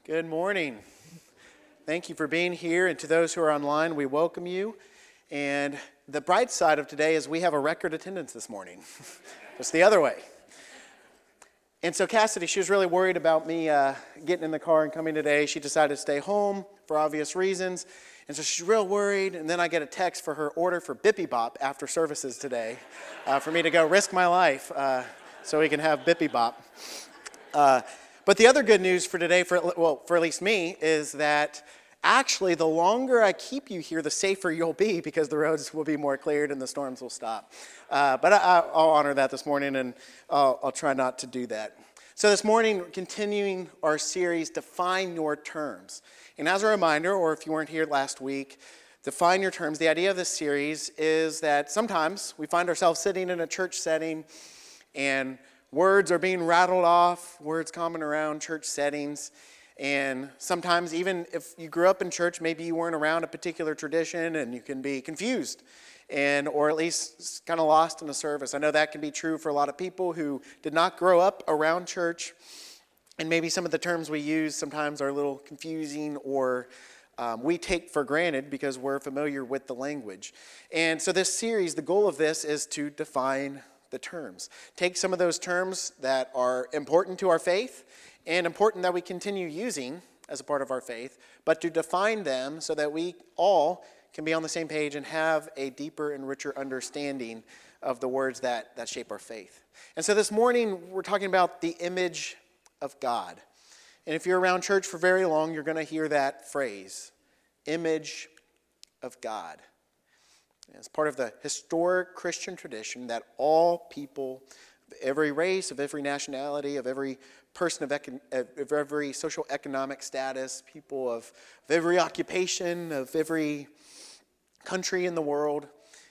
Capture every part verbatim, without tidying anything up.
Good morning. Thank you for being here, and to those who are online, we welcome you. And the bright side of today is we have a record attendance this morning. It's the other way. And so Cassidy, she was really worried about me uh, getting in the car and coming today. She decided to stay home for obvious reasons. And so she's real worried. And then I get a text for her order for Bippy Bop after services today uh, for me to go risk my life uh, so we can have Bippy Bop. Uh, but the other good news for today, for well, for at least me, is that actually the longer I keep you here, the safer you'll be because the roads will be more cleared and the storms will stop. Uh, but I, I'll honor that this morning, and I'll, I'll try not to do that. So this morning, we're continuing our series, Define Your Terms. And as a reminder, or if you weren't here last week, Define Your Terms, the idea of this series is that sometimes we find ourselves sitting in a church setting and words are being rattled off, words common around church settings. And sometimes even if you grew up in church, maybe you weren't around a particular tradition and you can be confused and or at least kind of lost in a service. I know that can be true for a lot of people who did not grow up around church. And maybe some of the terms we use sometimes are a little confusing or um, we take for granted because we're familiar with the language. And so this series, the goal of this is to define the terms. Take some of those terms that are important to our faith and important that we continue using as a part of our faith, but to define them so that we all can be on the same page and have a deeper and richer understanding of the words that, that shape our faith. And so this morning, we're talking about the image of God. And if you're around church for very long, you're going to hear that phrase, image of God. It's part of the historic Christian tradition that all people of every race, of every nationality, of every person of, econ- of every social economic status, people of, of every occupation, of every country in the world,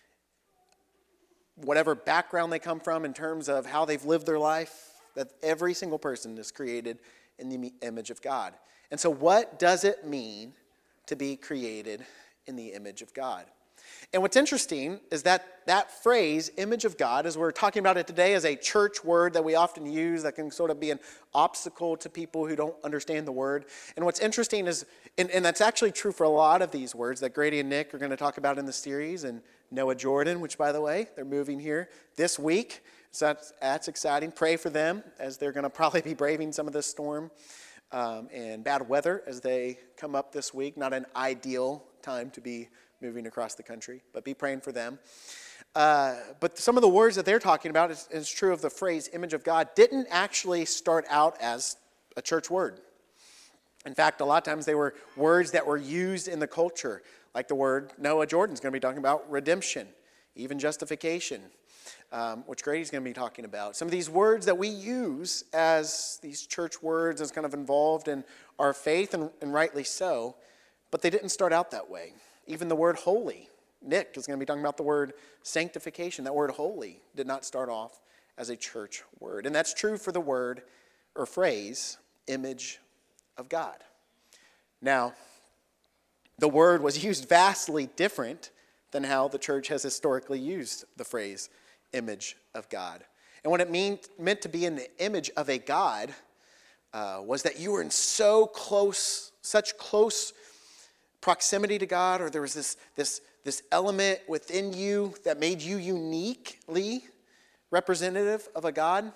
whatever background they come from in terms of how they've lived their life, that every single person is created in the image of God. And so what does it mean to be created in the image of God? And what's interesting is that that phrase, image of God, as we're talking about it today, is a church word that we often use that can sort of be an obstacle to people who don't understand the word. And what's interesting is, and, and that's actually true for a lot of these words that Grady and Nick are going to talk about in the series, and Noah Jordan, which, by the way, they're moving here this week. So that's, that's exciting. Pray for them as they're going to probably be braving some of this storm um, and bad weather as they come up this week. Not an ideal time to be moving across the country, but be praying for them. Uh, but some of the words that they're talking about, is, is true of the phrase image of God, didn't actually start out as a church word. In fact, a lot of times they were words that were used in the culture, like the word Noah Jordan's going to be talking about redemption, even justification, um, which Grady's going to be talking about. Some of these words that we use as these church words as kind of involved in our faith, and, and rightly so, but they didn't start out that way. Even the word holy. Nick is going to be talking about the word sanctification. That word holy did not start off as a church word. And that's true for the word or phrase, image of God. Now, the word was used vastly different than how the church has historically used the phrase, image of God. And what it mean, meant to be in the image of a God uh, was that you were in so close, such close proximity to God, or there was this, this, this element within you that made you uniquely representative of a God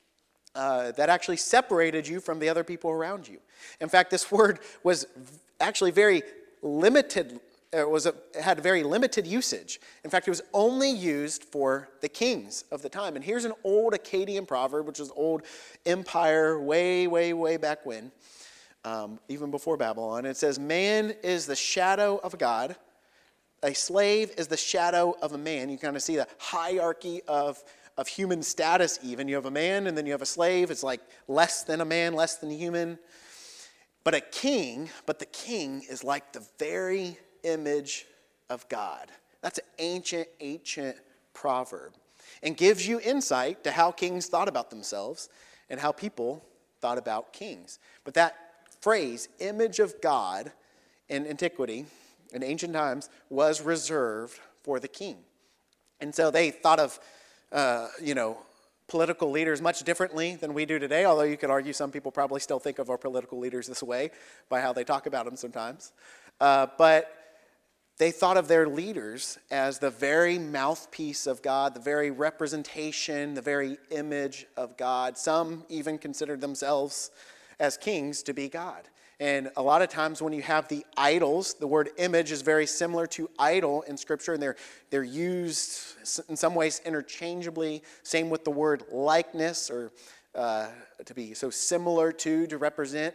uh, that actually separated you from the other people around you. In fact, this word was actually very limited, it was a, it had very limited usage. In fact, it was only used for the kings of the time. And here's an old Akkadian proverb, which is old empire, way, way, way back when. Um, even before Babylon. It says, man is the shadow of God. A slave is the shadow of a man. You kind of see the hierarchy of, of human status even. You have a man and then you have a slave. It's like less than a man, less than human. But a king, but the king is like the very image of God. That's an ancient, ancient proverb. And gives you insight to how kings thought about themselves and how people thought about kings. But that phrase, image of God, in antiquity, in ancient times, was reserved for the king. And so they thought of, uh, you know, political leaders much differently than we do today, although you could argue some people probably still think of our political leaders this way by how they talk about them sometimes. Uh, but they thought of their leaders as the very mouthpiece of God, the very representation, the very image of God. Some even considered themselves as kings to be God. And a lot of times when you have the idols, the word image is very similar to idol in Scripture, and they're, they're used in some ways interchangeably. Same with the word likeness, or uh, to be so similar to, to represent.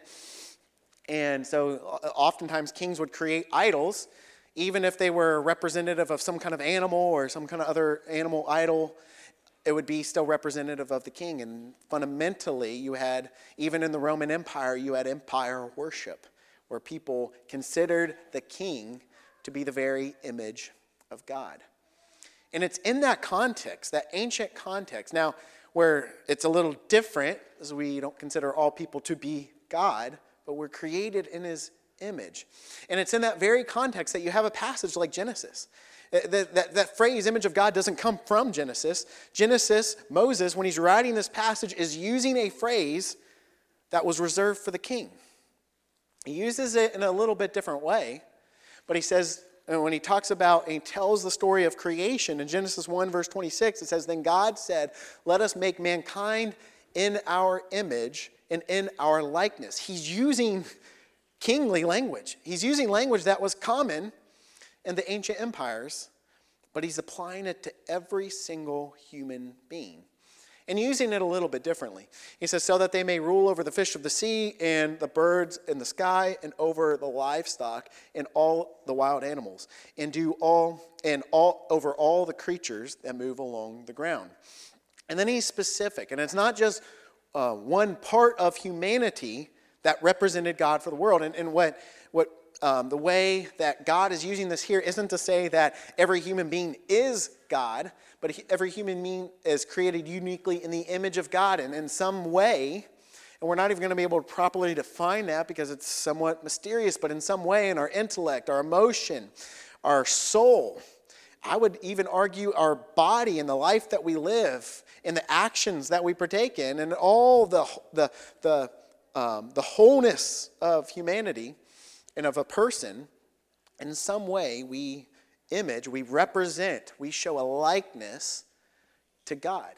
And so oftentimes kings would create idols, even if they were representative of some kind of animal or some kind of other animal idol. It would be still representative of the king. And fundamentally, you had, even in the Roman Empire, you had empire worship, where people considered the king to be the very image of God. And it's in that context, that ancient context, now where it's a little different, as we don't consider all people to be God, but we're created in his image. And it's in that very context that you have a passage like Genesis. That, that, that phrase, image of God, doesn't come from Genesis. Genesis, Moses, when he's writing this passage, is using a phrase that was reserved for the king. He uses it in a little bit different way, but he says, when he talks about and he tells the story of creation in Genesis one, verse twenty-six, it says, "Then God said, let us make mankind in our image and in our likeness." He's using kingly language. He's using language that was common in the ancient empires, but he's applying it to every single human being and using it a little bit differently. He says, so that they may rule over the fish of the sea and the birds in the sky and over the livestock and all the wild animals and do all and all over all the creatures that move along the ground. And then he's specific, and it's not just uh, one part of humanity that represented God for the world. And, and what what Um, the way that God is using this here isn't to say that every human being is God, but he, every human being is created uniquely in the image of God and in some way, and we're not even going to be able to properly define that because it's somewhat mysterious, but in some way in our intellect, our emotion, our soul, I would even argue our body and the life that we live and the actions that we partake in and all the, the, the, um, the wholeness of humanity and of a person, in some way we image, we represent, we show a likeness to God.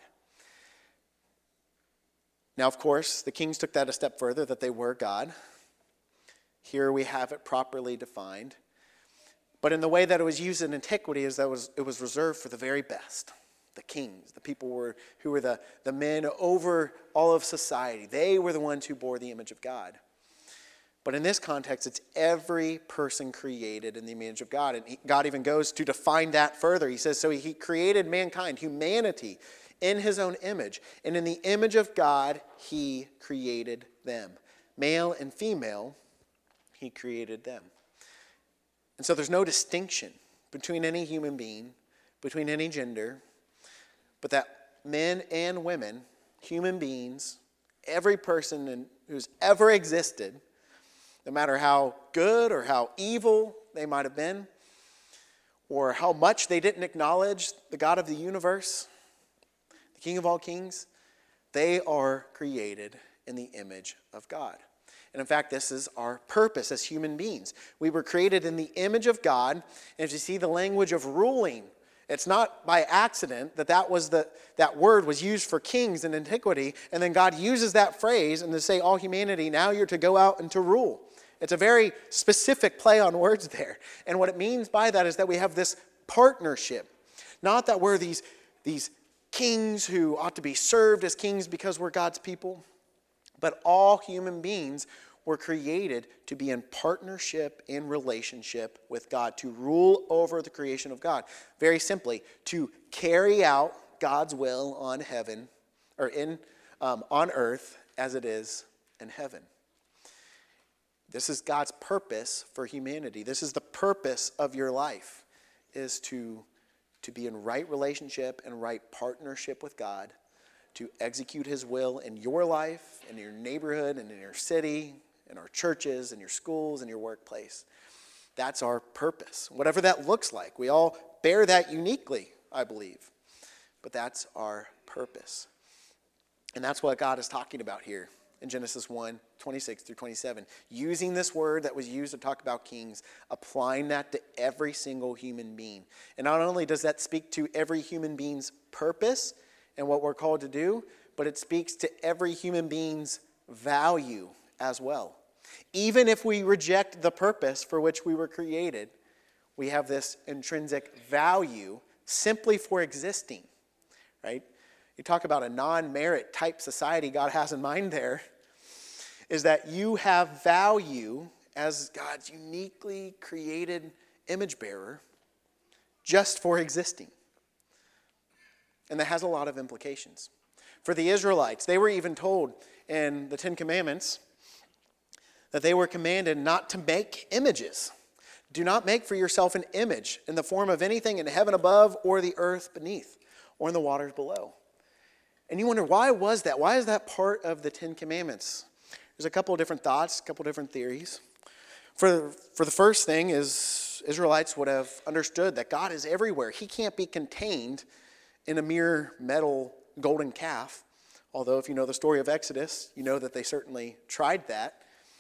Now, of course, the kings took that a step further, that they were God. Here we have it properly defined. But in the way that it was used in antiquity, is that it was, it was reserved for the very best. The kings, the people were, who were the, the men over all of society. They were the ones who bore the image of God. But in this context, it's every person created in the image of God. And he, God even goes to define that further. He says, so he created mankind, humanity, in his own image. And in the image of God, he created them. Male and female, he created them. And so there's no distinction between any human being, between any gender, but that men and women, human beings, every person in, who's ever existed, no matter how good or how evil they might have been, or how much they didn't acknowledge the God of the universe, the King of all kings, they are created in the image of God. And in fact, this is our purpose as human beings. We were created in the image of God, and as you see the language of ruling, it's not by accident that that, was the, that word was used for kings in antiquity, and then God uses that phrase and to say, all humanity, now you're to go out and to rule. It's a very specific play on words there. And what it means by that is that we have this partnership. Not that we're these, these kings who ought to be served as kings because we're God's people, but all human beings were created to be in partnership and relationship with God, to rule over the creation of God. Very simply, to carry out God's will on heaven, or in um, on earth as it is in heaven. This is God's purpose for humanity. This is the purpose of your life, is to, to be in right relationship and right partnership with God, to execute his will in your life, in your neighborhood, and in your city, in our churches, in your schools, in your workplace. That's our purpose, whatever that looks like. We all bear that uniquely, I believe, but that's our purpose. And that's what God is talking about here in Genesis one, twenty-six through twenty-seven. Using this word that was used to talk about kings, applying that to every single human being. And not only does that speak to every human being's purpose and what we're called to do, but it speaks to every human being's value as well. Even if we reject the purpose for which we were created, we have this intrinsic value simply for existing, right? You talk about a non-merit type society God has in mind there, is that you have value as God's uniquely created image bearer just for existing. And that has a lot of implications. For the Israelites, they were even told in the Ten Commandments that they were commanded not to make images. Do not make for yourself an image in the form of anything in heaven above or the earth beneath or in the waters below. And you wonder, why was that? Why is that part of the Ten Commandments? There's a couple of different thoughts, a couple of different theories. For, for the first thing is Israelites would have understood that God is everywhere. He can't be contained in a mere metal golden calf. Although if you know the story of Exodus, you know that they certainly tried that.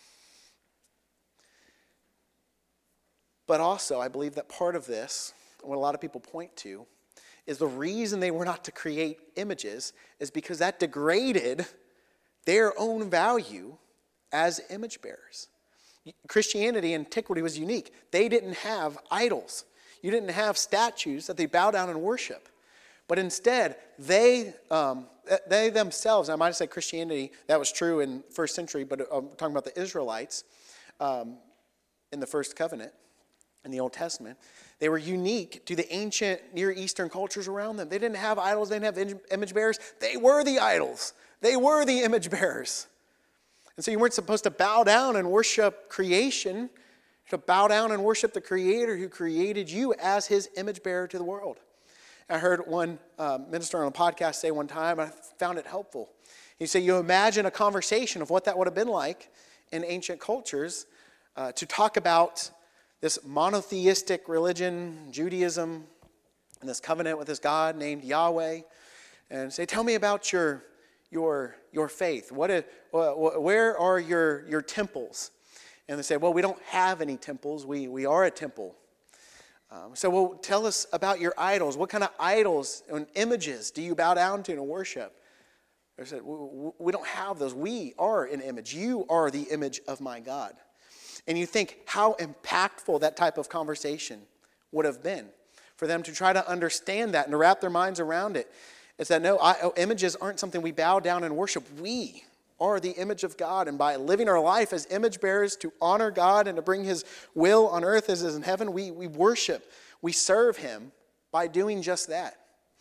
But also, I believe that part of this, what a lot of people point to, is the reason they were not to create images is because that degraded their own value as image bearers. Christianity, antiquity was unique. They didn't have idols. You didn't have statues that they bow down and worship. But instead, they um, they themselves, I might have said Christianity, that was true in first century, but I'm talking about the Israelites um, in the first covenant, in the Old Testament, they were unique to the ancient Near Eastern cultures around them. They didn't have idols. They didn't have image bearers. They were the idols. They were the image bearers. And so you weren't supposed to bow down and worship creation, to bow down and worship the Creator who created you as his image bearer to the world. I heard one uh, minister on a podcast say one time, I found it helpful. He said, you imagine a conversation of what that would have been like in ancient cultures uh, to talk about this monotheistic religion, Judaism, and this covenant with this God named Yahweh, and say, tell me about your your your faith. What is, where are your your temples? And they say, well, we don't have any temples. We we are a temple. Um, so, well, tell us about your idols. What kind of idols and images do you bow down to and worship? They said, we don't have those. We are an image. You are the image of my God. And you think how impactful that type of conversation would have been for them to try to understand that and to wrap their minds around it. It's that no, I, images aren't something we bow down and worship. We are the image of God. And by living our life as image bearers to honor God and to bring his will on earth as is in heaven, we, we worship, we serve him by doing just that.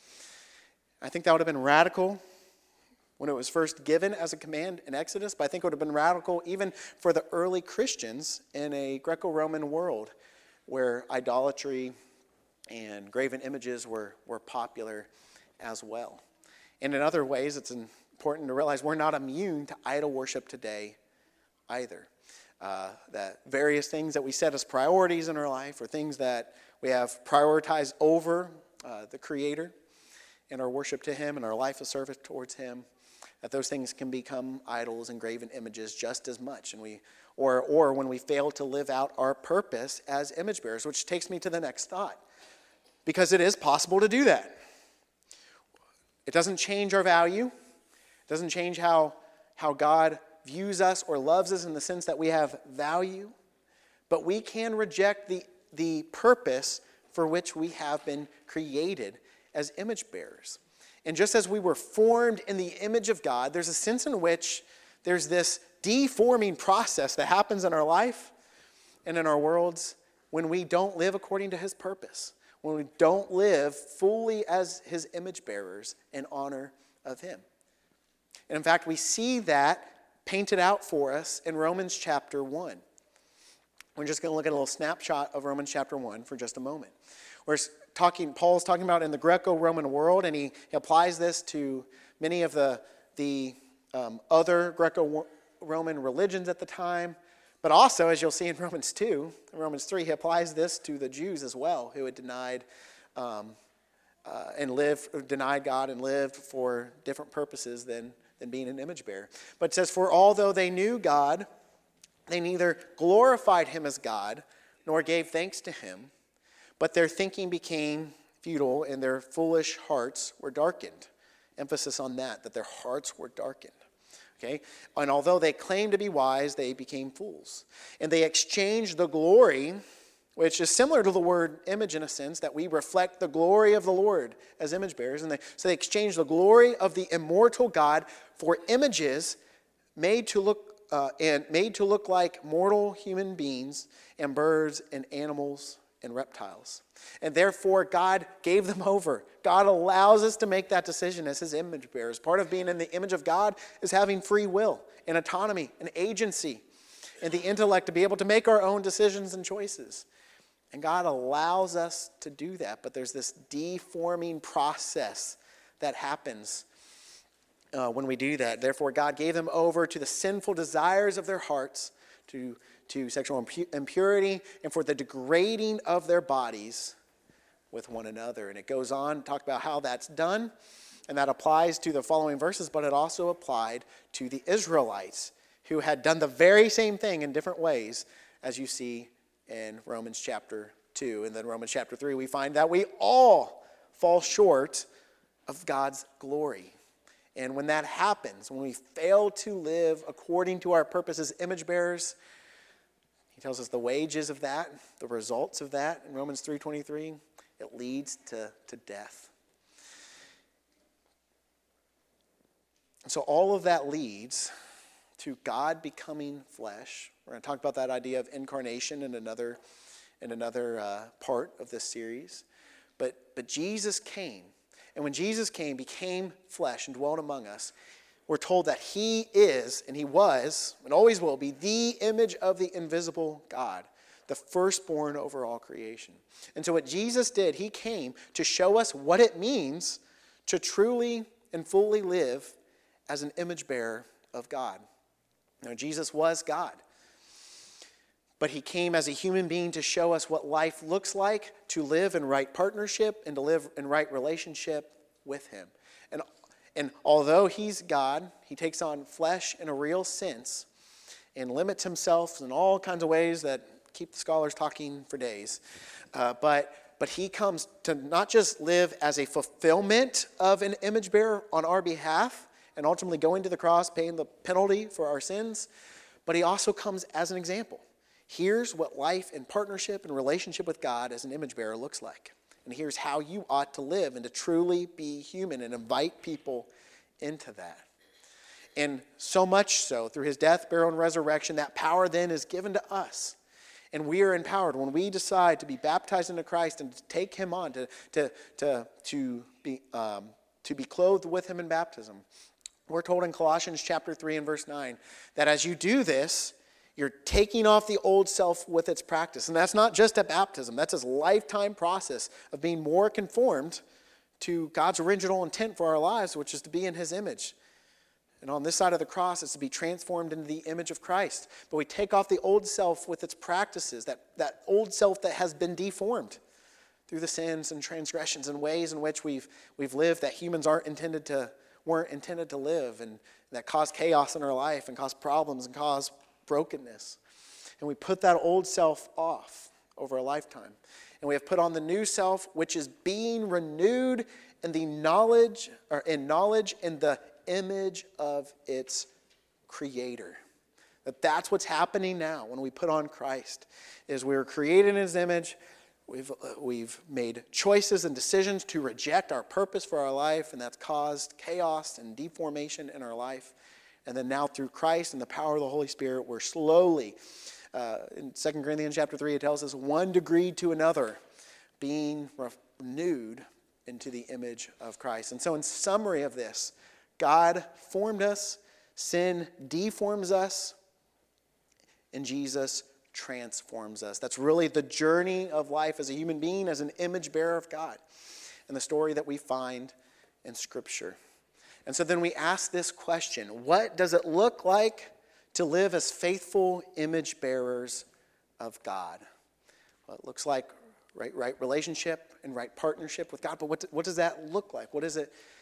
I think that would have been radical when it was first given as a command in Exodus, but I think it would have been radical even for the early Christians in a Greco-Roman world where idolatry and graven images were, were popular as well. And in other ways, it's important to realize we're not immune to idol worship today either. Uh, that various things that we set as priorities in our life or things that we have prioritized over uh, the Creator and our worship to him and our life of service towards him, that those things can become idols and graven images just as much. And we, or, or when we fail to live out our purpose as image bearers, which takes me to the next thought. Because it is possible to do that. It doesn't change our value. It doesn't change how, how God views us or loves us in the sense that we have value. But we can reject the, the purpose for which we have been created as image bearers. And just as we were formed in the image of God, there's a sense in which there's this deforming process that happens in our life and in our worlds when we don't live according to his purpose, when we don't live fully as his image bearers in honor of him. And in fact, we see that painted out for us in Romans chapter one. We're just going to look at a little snapshot of Romans chapter one for just a moment. Where talking, Paul's talking about in the Greco-Roman world, and he, he applies this to many of the, the um, other Greco-Roman religions at the time. But also, as you'll see in Romans two, in Romans three, he applies this to the Jews as well, who had denied um, uh, and lived, denied God and lived for different purposes than, in being an image bearer. But it says, for although they knew God, they neither glorified him as God nor gave thanks to him, but their thinking became futile and their foolish hearts were darkened. Emphasis on that, that their hearts were darkened. Okay? And although they claimed to be wise, they became fools. And they exchanged the glory, which is similar to the word image in a sense, that we reflect the glory of the Lord as image bearers. And they, so they exchanged the glory of the immortal God for images made to look uh, and made to look like mortal human beings and birds and animals and reptiles. And therefore, God gave them over. God allows us to make that decision as his image bearers. Part of being in the image of God is having free will and autonomy and agency and the intellect to be able to make our own decisions and choices. And God allows us to do that. But there's this deforming process that happens uh, when we do that. Therefore, God gave them over to the sinful desires of their hearts, to to sexual impurity, and for the degrading of their bodies with one another. And it goes on to talk about how that's done, and that applies to the following verses, but it also applied to the Israelites, who had done the very same thing in different ways, as you see in Romans chapter two. And then Romans chapter three, we find that we all fall short of God's glory. And when that happens, when we fail to live according to our purpose as image bearers, he tells us the wages of that, the results of that in Romans three twenty-three, it leads to, to death. And so all of that leads to God becoming flesh. We're going to talk about that idea of incarnation in another, in another uh, part of this series. But, but Jesus came, and when Jesus came, became flesh and dwelt among us, we're told that he is, and he was, and always will be, the image of the invisible God, the firstborn over all creation. And so what Jesus did, he came to show us what it means to truly and fully live as an image bearer of God. Now, Jesus was God, but he came as a human being to show us what life looks like to live in right partnership and to live in right relationship with him. And And although he's God, he takes on flesh in a real sense and limits himself in all kinds of ways that keep the scholars talking for days. Uh, but, but he comes to not just live as a fulfillment of an image bearer on our behalf and ultimately going to the cross, paying the penalty for our sins, but he also comes as an example. Here's what life in partnership and relationship with God as an image bearer looks like. And here's how you ought to live and to truly be human and invite people into that. And so much so, through his death, burial, and resurrection, that power then is given to us. And we are empowered when we decide to be baptized into Christ and to take him on, to, to, to, to, be, um, to be clothed with him in baptism. We're told in Colossians chapter three and verse nine that as you do this, you're taking off the old self with its practice. And that's not just at baptism. That's his lifetime process of being more conformed to God's original intent for our lives, which is to be in his image. And on this side of the cross, it's to be transformed into the image of Christ. But we take off the old self with its practices, that, that old self that has been deformed through the sins and transgressions and ways in which we've, we've lived that humans aren't intended to, weren't intended to live, and that cause chaos in our life and cause problems and cause brokenness. And we put that old self off over a lifetime. And we have put on the new self, which is being renewed in the knowledge, or in knowledge in the image of its creator. That that's what's happening now when we put on Christ, is we were created in his image. We've, uh, we've made choices and decisions to reject our purpose for our life, and that's caused chaos and deformation in our life. And then now through Christ and the power of the Holy Spirit, we're slowly, uh, in Second Corinthians chapter three, it tells us one degree to another, being renewed into the image of Christ. And so in summary of this, God formed us, sin deforms us, and Jesus transforms us. That's really the journey of life as a human being, as an image bearer of God, and the story that we find in Scripture. And so then we ask this question: what does it look like to live as faithful image bearers of God? Well, it looks like right, right relationship and right partnership with God, but what, what does that look like? What is it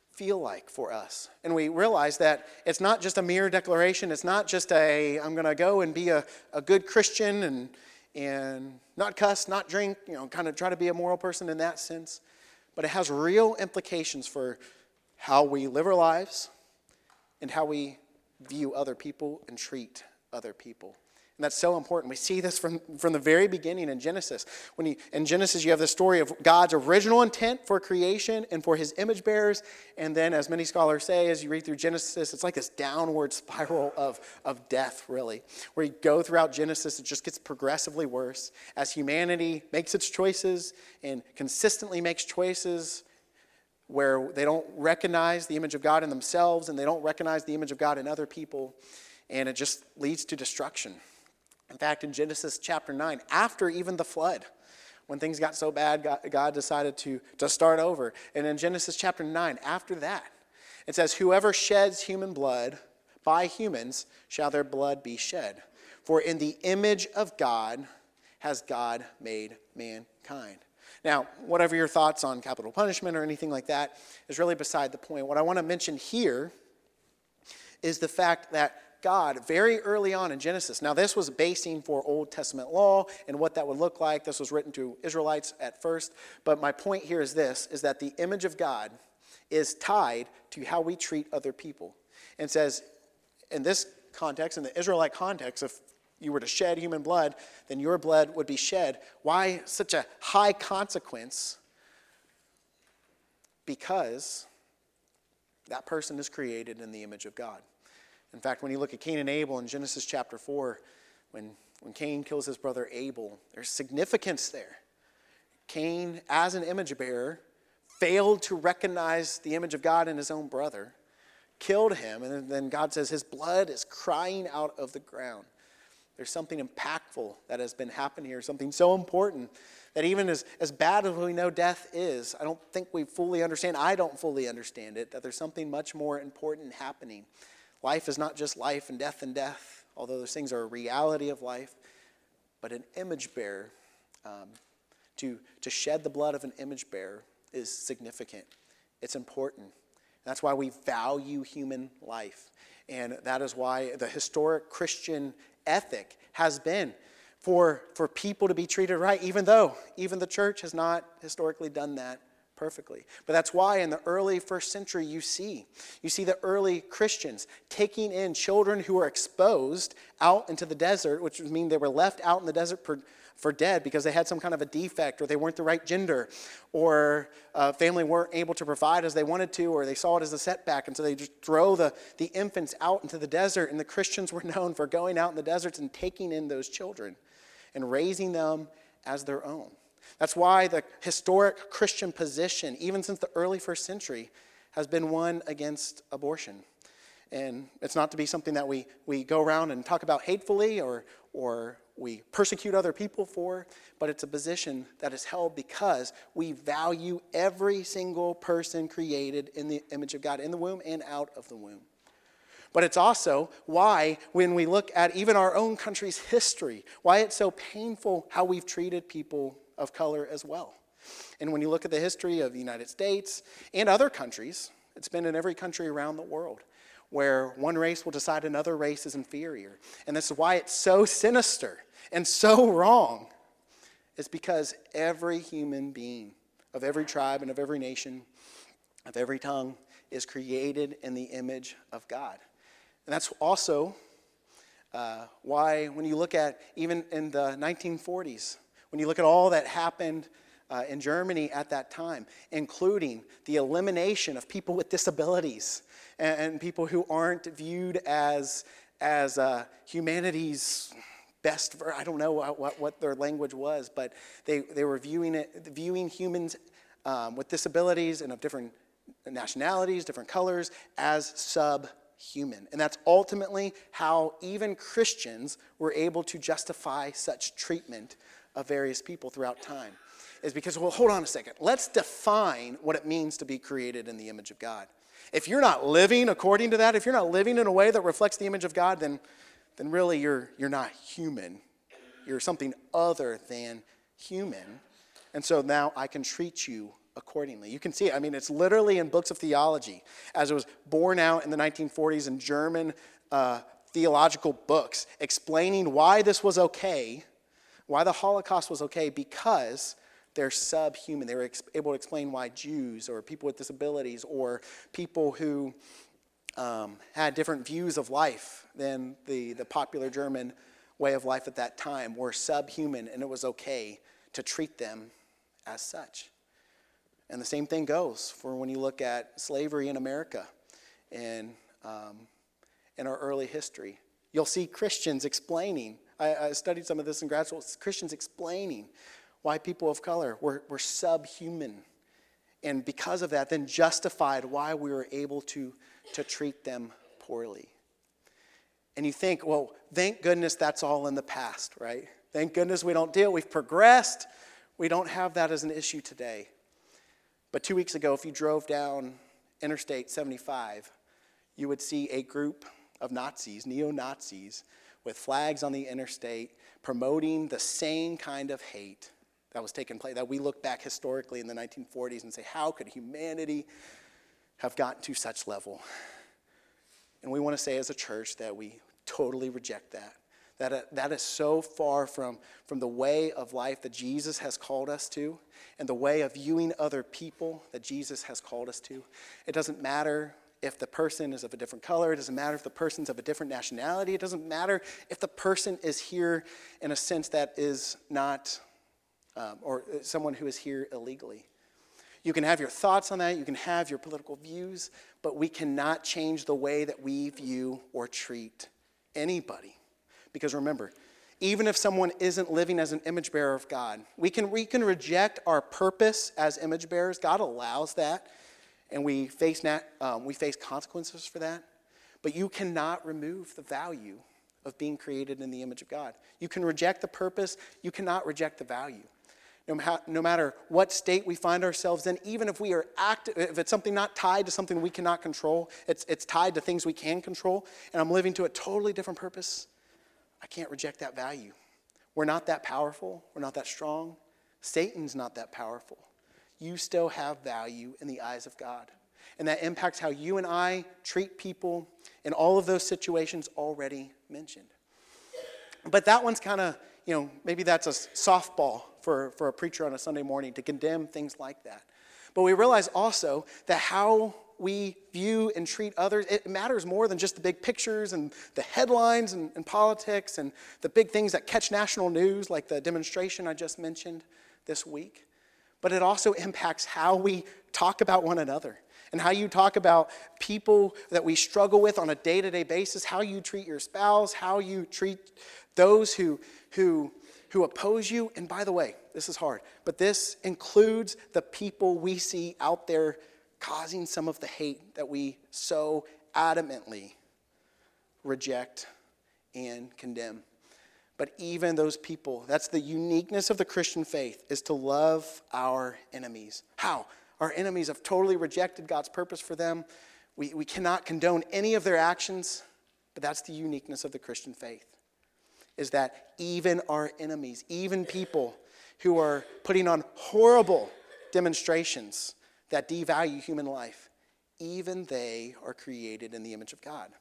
feel like for us? And we realize that it's not just a mere declaration. It's not just a, I'm going to go and be a, a good Christian and, and not cuss, not drink, you know, kind of try to be a moral person in that sense. But it has real implications for how we live our lives and how we view other people and treat other people. And that's so important. We see this from, from the very beginning in Genesis. When you, in Genesis, you have the story of God's original intent for creation and for his image bearers. And then, as many scholars say, as you read through Genesis, it's like this downward spiral of, of death, really. Where you go throughout Genesis, it just gets progressively worse as humanity makes its choices and consistently makes choices where they don't recognize the image of God in themselves and they don't recognize the image of God in other people. And it just leads to destruction. In fact, in Genesis chapter nine, after even the flood, when things got so bad, God, God decided to, to start over. And in Genesis chapter nine, after that, it says, whoever sheds human blood by humans shall their blood be shed. For in the image of God has God made mankind. Now, whatever your thoughts on capital punishment or anything like that is really beside the point. What I want to mention here is the fact that God, very early on in Genesis, now this was basing for Old Testament law and what that would look like. This was written to Israelites at first. But my point here is this, is that the image of God is tied to how we treat other people. And says, in this context, in the Israelite context, if you were to shed human blood, then your blood would be shed. Why such a high consequence? Because that person is created in the image of God. In fact, when you look at Cain and Abel in Genesis chapter four, when, when Cain kills his brother Abel, there's significance there. Cain, as an image bearer, failed to recognize the image of God in his own brother, killed him, and then God says his blood is crying out of the ground. There's something impactful that has been happening here, something so important that even as, as bad as we know death is, I don't think we fully understand, I don't fully understand it, that there's something much more important happening. Life is not just life and death and death, although those things are a reality of life, but an image bearer, um, to, to shed the blood of an image bearer is significant. It's important. That's why we value human life. And that is why the historic Christian ethic has been for, for people to be treated right, even though even the church has not historically done that perfectly. But that's why in the early first century you see, you see the early Christians taking in children who were exposed out into the desert, which would mean they were left out in the desert for, for dead because they had some kind of a defect or they weren't the right gender or a family weren't able to provide as they wanted to or they saw it as a setback and so they just throw the, the infants out into the desert. And the Christians were known for going out in the deserts and taking in those children and raising them as their own. That's why the historic Christian position, even since the early first century, has been one against abortion. And it's not to be something that we, we go around and talk about hatefully or, or we persecute other people for, but it's a position that is held because we value every single person created in the image of God, in the womb and out of the womb. But it's also why, when we look at even our own country's history, why it's so painful how we've treated people of color as well. And when you look at the history of the United States and other countries, it's been in every country around the world, where one race will decide another race is inferior. And this is why it's so sinister and so wrong. It's because every human being of every tribe and of every nation, of every tongue, is created in the image of God. And that's also uh, why when you look at, even in the nineteen forties, when you look at all that happened uh, in Germany at that time, including the elimination of people with disabilities and, and people who aren't viewed as, as uh, humanity's best, ver- I don't know what, what their language was, but they, they were viewing it, viewing humans um, with disabilities and of different nationalities, different colors, as subhuman. And that's ultimately how even Christians were able to justify such treatment of various people throughout time, is because, well, hold on a second. Let's define what it means to be created in the image of God. If you're not living according to that, if you're not living in a way that reflects the image of God, then, then really you're, you're not human. You're something other than human. And so now I can treat you accordingly. You can see it. I mean, it's literally in books of theology, as it was borne out in the nineteen forties in German uh, theological books, explaining why this was okay, why the Holocaust was okay, because they're subhuman. They were ex- able to explain why Jews or people with disabilities or people who um, had different views of life than the, the popular German way of life at that time were subhuman, and it was okay to treat them as such. And the same thing goes for when you look at slavery in America and um, in our early history. You'll see Christians explaining, I, I studied some of this in grad school, Christians explaining why people of color were, were subhuman. And because of that, then justified why we were able to, to treat them poorly. And you think, well, thank goodness that's all in the past, right? Thank goodness we don't deal. We've progressed. We don't have that as an issue today. But two weeks ago, if you drove down Interstate seventy-five, you would see a group of Nazis, neo-Nazis, with flags on the interstate promoting the same kind of hate that was taking place, that we look back historically in the nineteen forties and say, how could humanity have gotten to such level? And we want to say as a church that we totally reject that. That, uh, that is so far from, from the way of life that Jesus has called us to and the way of viewing other people that Jesus has called us to. It doesn't matter if the person is of a different color. It doesn't matter if the person's of a different nationality. It doesn't matter if the person is here in a sense that is not, um, or someone who is here illegally. You can have your thoughts on that. You can have your political views, but we cannot change the way that we view or treat anybody. Because remember, even if someone isn't living as an image bearer of God, we can, we can reject our purpose as image bearers. God allows that, and we face, nat, um, we face consequences for that. But you cannot remove the value of being created in the image of God. You can reject the purpose. You cannot reject the value. No, ma- no matter what state we find ourselves in, even if we are active, if it's something not tied to something we cannot control, it's, it's tied to things we can control, and I'm living to a totally different purpose, I can't reject that value. We're not that powerful. We're not that strong. Satan's not that powerful. You still have value in the eyes of God. And that impacts how you and I treat people in all of those situations already mentioned. But that one's kind of, you know, maybe that's a softball for, for a preacher on a Sunday morning to condemn things like that. But we realize also that how we view and treat others, it matters more than just the big pictures and the headlines and, and politics and the big things that catch national news, like the demonstration I just mentioned this week. But it also impacts how we talk about one another and how you talk about people that we struggle with on a day-to-day basis, how you treat your spouse, how you treat those who, who, who oppose you. And by the way, this is hard, but this includes the people we see out there causing some of the hate that we so adamantly reject and condemn. But even those people, that's the uniqueness of the Christian faith, is to love our enemies. How? Our enemies have totally rejected God's purpose for them. We, we cannot condone any of their actions, but that's the uniqueness of the Christian faith, is that even our enemies, even people who are putting on horrible demonstrations that devalue human life, even they are created in the image of God.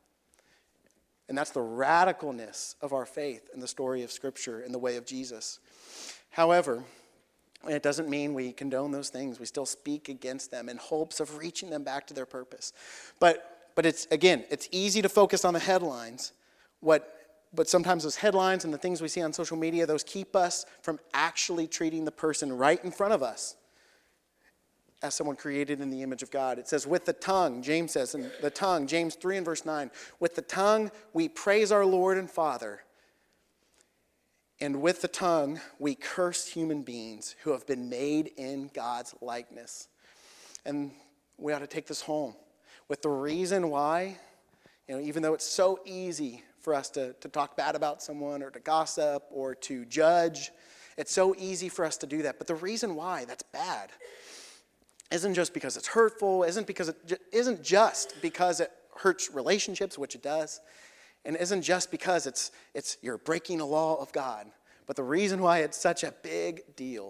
And that's the radicalness of our faith in the story of Scripture in the way of Jesus. However, it doesn't mean we condone those things. We still speak against them in hopes of reaching them back to their purpose. But but it's again, it's easy to focus on the headlines. What but sometimes those headlines and the things we see on social media, those keep us from actually treating the person right in front of us as someone created in the image of God. It says, with the tongue, James says, in the tongue, James three and verse nine, with the tongue we praise our Lord and Father, and with the tongue we curse human beings who have been made in God's likeness. And we ought to take this home with the reason why, you know, even though it's so easy for us to, to talk bad about someone or to gossip or to judge, it's so easy for us to do that. But the reason why that's bad isn't just because it's hurtful, isn't because it ju- isn't just because it hurts relationships, which it does, and isn't just because it's it's you're breaking a law of God. But the reason why it's such a big deal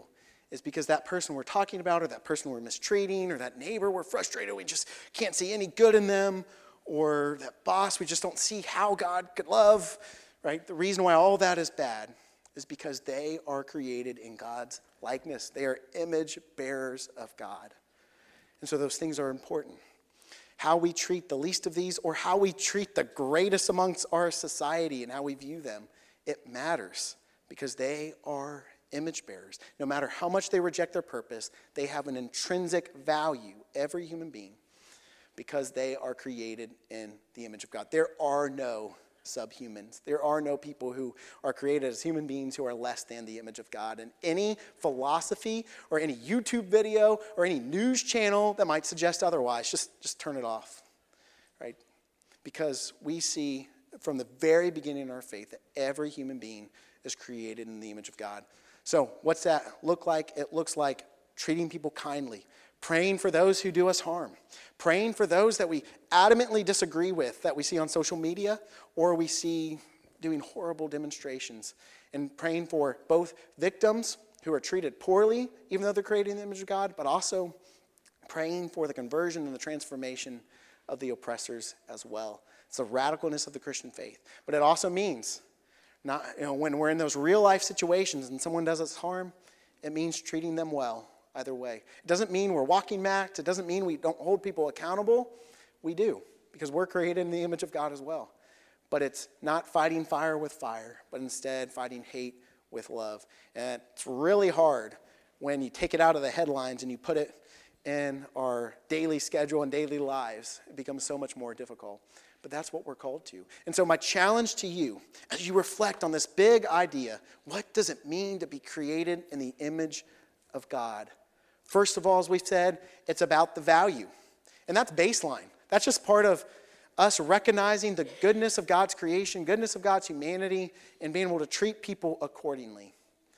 is because that person we're talking about, or that person we're mistreating, or that neighbor we're frustrated, we just can't see any good in them, or that boss we just don't see how God could love, right? The reason why all that is bad is because they are created in God's likeness. They are image bearers of God. And so those things are important. How we treat the least of these, or how we treat the greatest amongst our society and how we view them, it matters because they are image bearers. No matter how much they reject their purpose, they have an intrinsic value, every human being, because they are created in the image of God. There are no subhumans. There are no people who are created as human beings who are less than the image of God. And any philosophy or any YouTube video or any news channel that might suggest otherwise, just, just turn it off, right? Because we see from the very beginning of our faith that every human being is created in the image of God. So what's that look like? It looks like treating people kindly, praying for those who do us harm, praying for those that we adamantly disagree with, that we see on social media, or we see doing horrible demonstrations, and praying for both victims who are treated poorly, even though they're created in the image of God, but also praying for the conversion and the transformation of the oppressors as well. It's the radicalness of the Christian faith. But it also means, not, you know, when we're in those real life situations and someone does us harm, it means treating them well either way. It doesn't mean we're walking max. It doesn't mean we don't hold people accountable. We do, because we're created in the image of God as well. But it's not fighting fire with fire, but instead fighting hate with love. And it's really hard when you take it out of the headlines and you put it in our daily schedule and daily lives. It becomes so much more difficult. But that's what we're called to. And so my challenge to you, as you reflect on this big idea, what does it mean to be created in the image of God? First of all, as we've said, it's about the value. And that's baseline. That's just part of us recognizing the goodness of God's creation, goodness of God's humanity, and being able to treat people accordingly.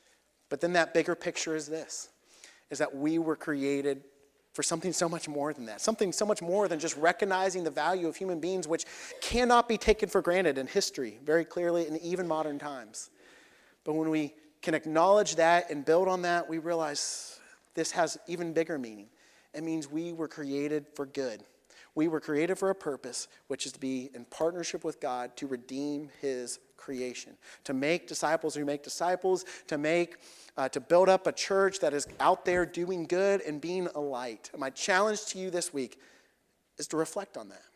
But then that bigger picture is this, is that we were created for something so much more than that. Something so much more than just recognizing the value of human beings, which cannot be taken for granted in history, very clearly, in even modern times. But when we can acknowledge that and build on that, we realize this has even bigger meaning. It means we were created for good. We were created for a purpose, which is to be in partnership with God to redeem his creation, to make disciples who make disciples, to make, uh, to build up a church that is out there doing good and being a light. And my challenge to you this week is to reflect on that.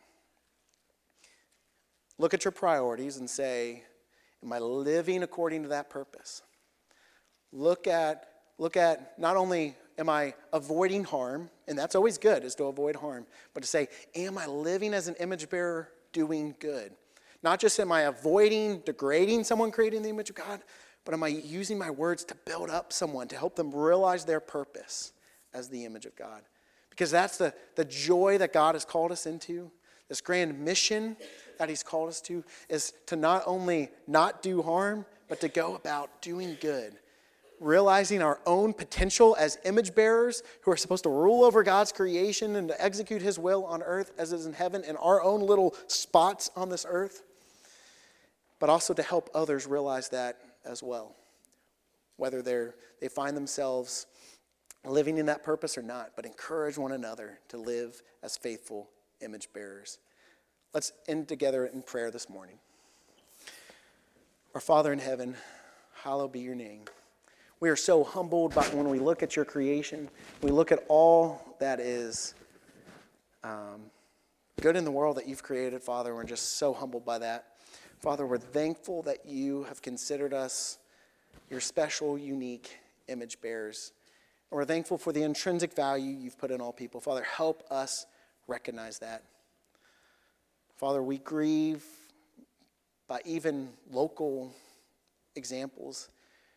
Look at your priorities and say, am I living according to that purpose? Look at, look at not only am I avoiding harm, and that's always good, is to avoid harm, but to say, am I living as an image bearer doing good? Not just am I avoiding degrading someone created in the image of God, but am I using my words to build up someone, to help them realize their purpose as the image of God? Because that's the, the joy that God has called us into. This grand mission that he's called us to is to not only not do harm, but to go about doing good. Realizing our own potential as image bearers who are supposed to rule over God's creation and to execute his will on earth as it is in heaven, in our own little spots on this earth, but also to help others realize that as well, whether they're they find themselves living in that purpose or not, but encourage one another to live as faithful image bearers. Let's end together in prayer this morning. Our Father in heaven, hallowed be your name. We are so humbled by when we look at your creation. We look at all that is um, good in the world that you've created, Father. We're just so humbled by that. Father, we're thankful that you have considered us your special, unique image bearers. And we're thankful for the intrinsic value you've put in all people. Father, help us recognize that. Father, we grieve by even local examples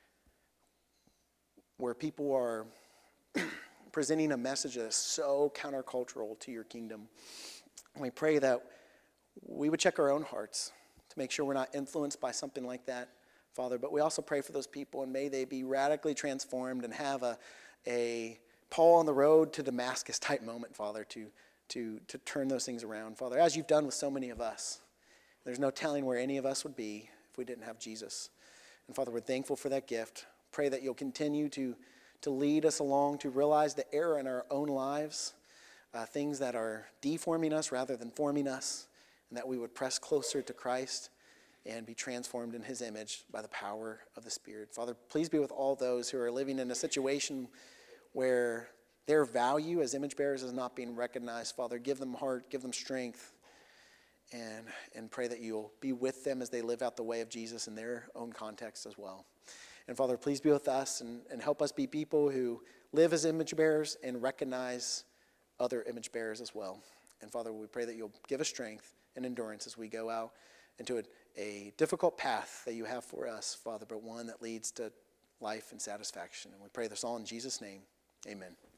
where people are presenting a message that is so countercultural to your kingdom. And we pray that we would check our own hearts to make sure we're not influenced by something like that, Father. But we also pray for those people, and may they be radically transformed and have a, a Paul on the road to Damascus type moment, Father, to, to, to turn those things around, Father, as you've done with so many of us. There's no telling where any of us would be if we didn't have Jesus. And Father, we're thankful for that gift. Pray that you'll continue to, to lead us along, to realize the error in our own lives, uh, things that are deforming us rather than forming us, and that we would press closer to Christ and be transformed in his image by the power of the Spirit. Father, please be with all those who are living in a situation where their value as image bearers is not being recognized. Father, give them heart, give them strength, and, and pray that you'll be with them as they live out the way of Jesus in their own context as well. And Father, please be with us and, and help us be people who live as image bearers and recognize other image bearers as well. And Father, we pray that you'll give us strength and endurance as we go out into a, a difficult path that you have for us, Father, but one that leads to life and satisfaction. And we pray this all in Jesus' name. Amen.